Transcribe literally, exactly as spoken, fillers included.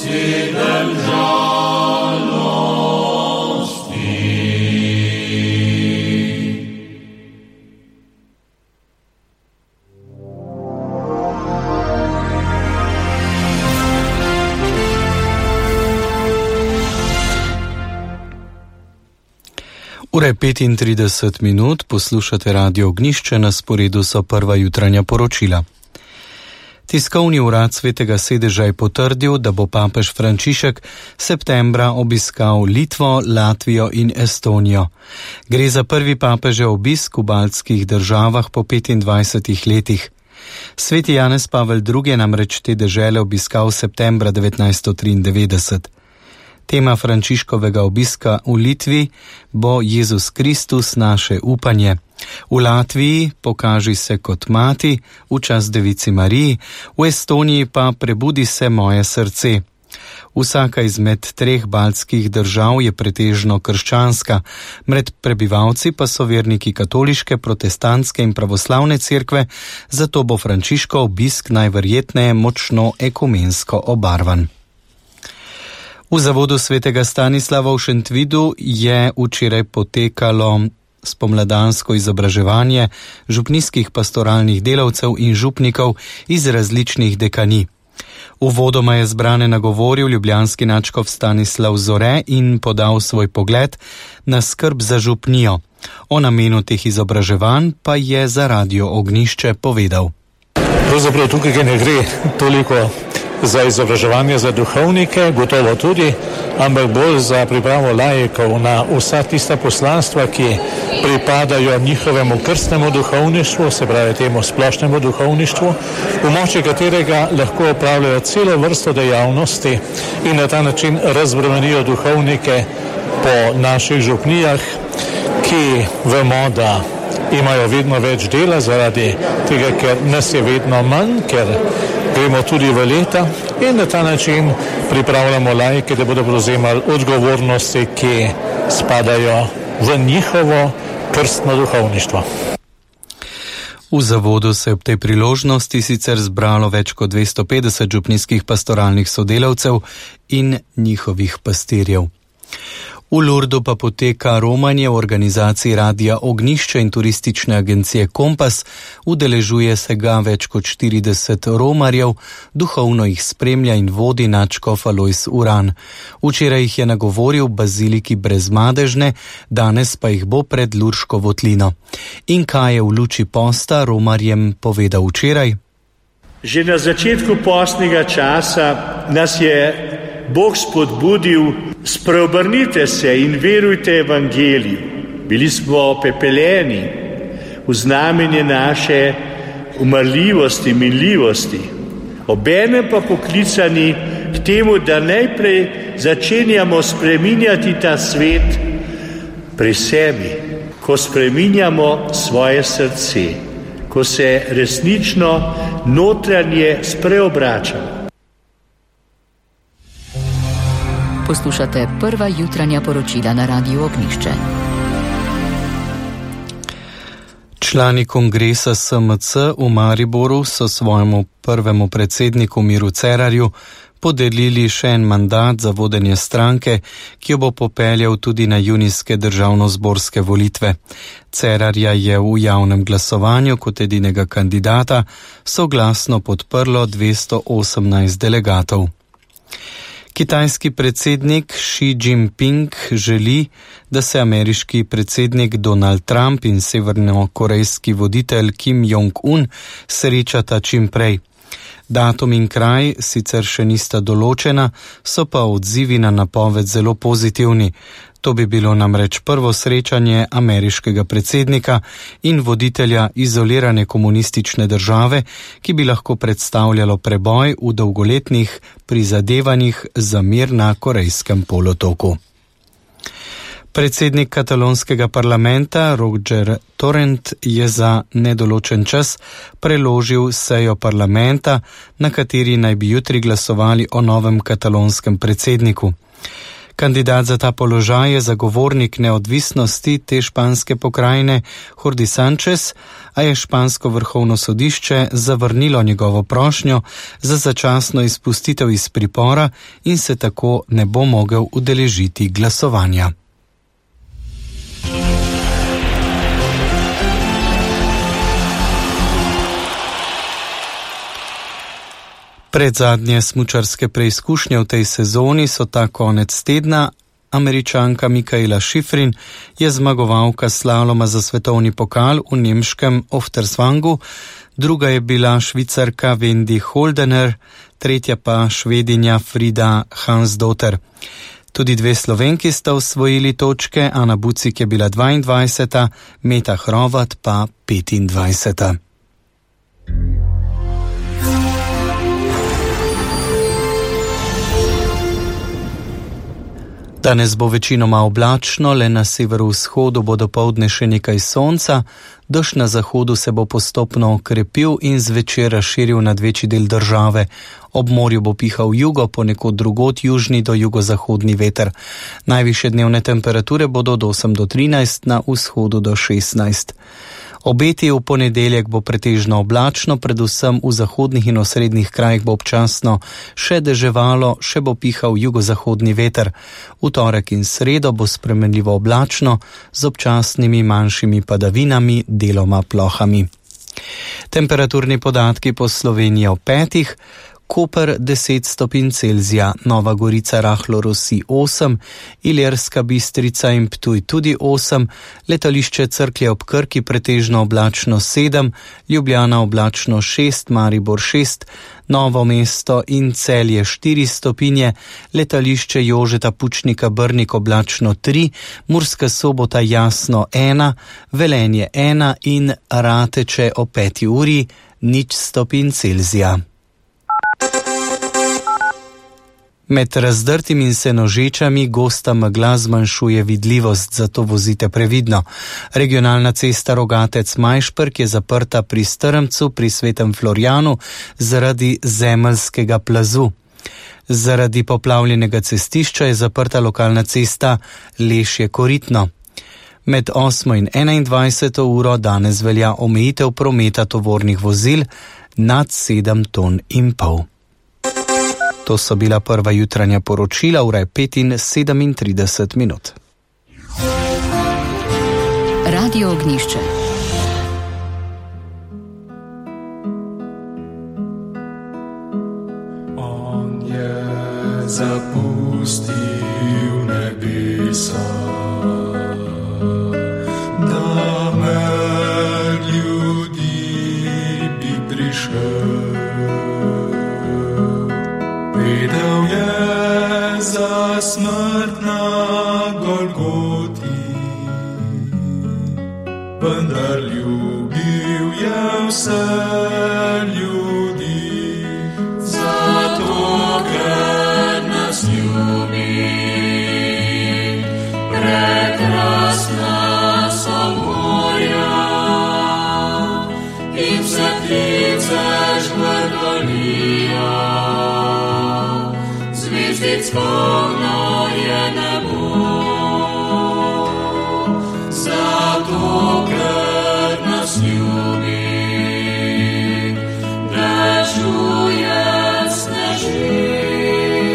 sedem žalosti. Ura je petintrideset minut, poslušate Radio Ognjišče, na sporedu so prva jutranja poročila. Tiskovni urad Svetega sedeža je potrdil, da bo papež Frančišek septembra obiskal Litvo, Latvijo in Estonijo. Gre za prvi papežev obisk v baltskih državah po petindvajsetih letih. Sveti Janez Pavel drugi je namreč te dežele obiskal septembra devetnajststo triindevetdeset. Tema Frančiškovega obiska v Litvi bo Jezus Kristus, naše upanje. V Latviji pokaži se kot mati, v čast Devici Mariji, v Estoniji pa prebudi se moje srce. Vsaka izmed treh baltskih držav je pretežno krščanska, med prebivalci pa so verniki katoliške, protestantske in pravoslavne cerkve, zato bo Frančiškov obisk najverjetneje močno ekumensko obarvan. V zavodu svetega Stanislava v Šentvidu je včeraj potekalo spomladansko izobraževanje župnijskih pastoralnih delavcev in župnikov iz različnih dekanij. Uvodoma je zbrane nagovoril ljubljanski nadškof Stanislav Zore in podal svoj pogled na skrb za župnijo. O namenu teh izobraževanj pa je za Radio Ognjišče povedal. Pravzaprav tukaj ne gre toliko za izobraževanje za duhovnike, gotovo tudi, ampak bolj za pripravo laikov na vsa tista poslanstva, ki pripadajo njihovemu krstnemu duhovništvu, se pravi temu splošnemu duhovništvu, v moči katerega lahko opravljajo celo vrsto dejavnosti in na ta način razbremenijo duhovnike po naših župnijah, ki vemo, da imajo vedno več dela zaradi tega, ker nas je vedno manj, ker gremo tudi v leta in na ta način pripravljamo laike, da bodo prevzemali odgovornosti, ki spadajo v njihovo krstno duhovništvo. V zavodu se je ob tej priložnosti sicer zbralo več kot dvesto petdeset župnijskih pastoralnih sodelavcev in njihovih pastirjev. V Lurdu pa poteka romanje v organizaciji Radia Ognjišče in turistične agencije Kompas. Udeležuje se ga več kot štirideset romarjev, duhovno jih spremlja in vodi nadškof Alojz Uran. Včeraj jih je nagovoril v baziliki Brezmadežne, danes pa jih bo pred Lurško votlino. In kaj je v luči posta romarjem povedal včeraj? Že na začetku postnega časa nas je Bog spodbudil, spreobrnite se in verujte evangeliju. Bili smo pepeljeni v znamenje naše umrljivosti, minljivosti. Obenem pa poklicani k temu, da najprej začenjamo spreminjati ta svet pri sebi, ko spreminjamo svoje srce, ko se resnično notranje spreobračamo. Poslušate prva jutranja poročila na Radiu Ognjišče. Člani kongresa S M C v Mariboru so svojemu prvemu predsedniku Miru Cerarju podelili še en mandat za vodenje stranke, ki jo bo popeljal tudi na junijske državnozborske volitve. Cerarja je v javnem glasovanju kot edinega kandidata soglasno podprlo dvesto osemnajst delegatov. Kitajski predsednik Xi Jinping želi, da se ameriški predsednik Donald Trump in severnokorejski voditelj Kim Jong-un srečata čim prej. Datum in kraj sicer še nista določena, so pa odzivi na napoved zelo pozitivni. To bi bilo namreč prvo srečanje ameriškega predsednika in voditelja izolirane komunistične države, ki bi lahko predstavljalo preboj v dolgoletnih prizadevanjih za mir na Korejskem polotoku. Predsednik katalonskega parlamenta Roger Torrent je za nedoločen čas preložil sejo parlamenta, na kateri naj bi jutri glasovali o novem katalonskem predsedniku. Kandidat za ta položaj je zagovornik neodvisnosti te španske pokrajine Jordi Sánchez, a je špansko vrhovno sodišče zavrnilo njegovo prošnjo za začasno izpustitev iz pripora in se tako ne bo mogel udeležiti glasovanja. Predzadnje smučarske preizkušnje v tej sezoni so ta konec tedna. Američanka Mikaela Shiffrin je zmagovalka slaloma za svetovni pokal v nemškem Oftersvangu, druga je bila Švicarka Wendy Holdener, tretja pa Švedinja Frida Hansdotter. Tudi dve Slovenki sta osvojili točke, Ana Bucik je bila dvaindvajseta, Meta Hrovat pa petindvajseta. Danes bo večinoma oblačno, le na severovzhodu bo dopoldne še nekaj sonca, dež na zahodu se bo postopno okrepil in zvečer razširil nad večji del države. Ob morju bo pihal jugo, ponekod drugod južni do jugozahodni veter. Najvišje dnevne temperature bodo od osem do trinajst, na vzhodu do šestnajst. Obeti v ponedeljek bo pretežno oblačno, predvsem v zahodnih in osrednjih krajih bo občasno še deževalo, še bo pihal jugozahodni veter. V torek in sredo bo spremenljivo oblačno z občasnimi manjšimi padavinami, deloma plohami. Temperaturni podatki po Sloveniji o petih. Koper deset stopinj Celzija, Nova Gorica rahlo rosi osem, Ilirska Bistrica in Ptuj tudi osem, letališče Cerklje ob Krki pretežno oblačno sedem, Ljubljana oblačno šest, Maribor šest, Novo mesto in Celje štiri stopinje, letališče Jožeta Pučnika Brnik oblačno tri, Murska Sobota jasno ena, Velenje ena in Rateče o peti uri nič stopinj Celzija. Med razdrtim in senožečami gosta megla zmanjšuje vidljivost, zato vozite previdno. Regionalna cesta Rogatec-Majšperk je zaprta pri Strmcu pri Svetem Florjanu zaradi zemeljskega plazu. Zaradi poplavljenega cestišča je zaprta lokalna cesta Lešje-Koritno. Med osmo in enaindvajseto uro danes velja omejitev prometa tovornih vozil nad sedem ton in pol. To so bila prva jutranja poročila, ura je pet in sedemintrideset minut. Radio Ognjišče. On je zapustil nebesa, da med ljudi bi prišel. Vedel je za smrt na Golgoti, vendar ljubil je vse ljudi. Zato, ker nas ljubi, prekrasna so morja in vse ptice žvrgolijo. Polno je nebo, zato